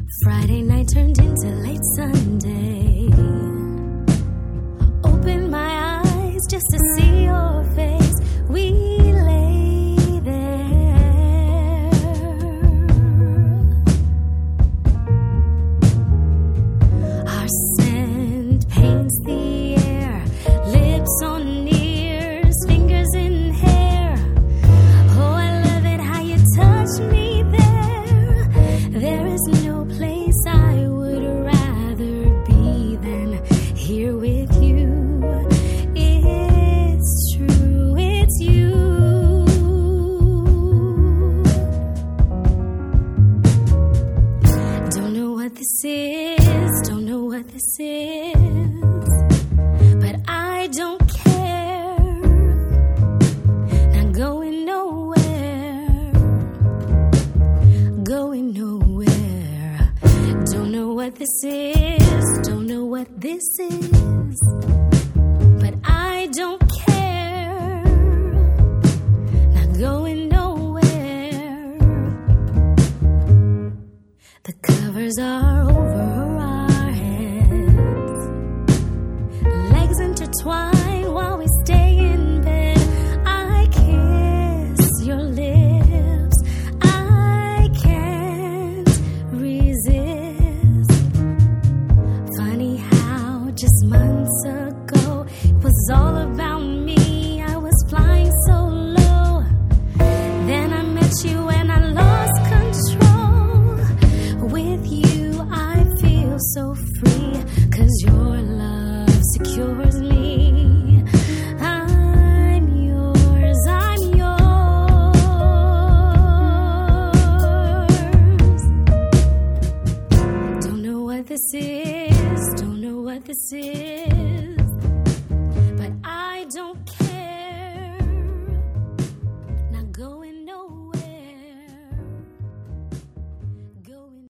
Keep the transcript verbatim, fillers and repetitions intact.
Friday night turned into late Sunday. Open my eyes just to see your face. We lay there. Our scent paints the air. Lips on ears, fingers in hair. Oh, I love it how you touch me there. There is no place I would rather be than here with you. It's true, it's you. Don't know what this is, don't know what this is, but I don't care. Not going nowhere, going nowhere. Don't know what this is, don't know what this is, but I don't care. Not going nowhere. The covers are over our heads, legs intertwined while we stay in bed. I kiss your lips, I can't resist. Funny how just months ago it was all about me. I was flying so low. Then I met you and I lost control. With you I feel so free, 'cause your love secures me. I'm yours, I'm yours. Don't know what this is, don't know what this is,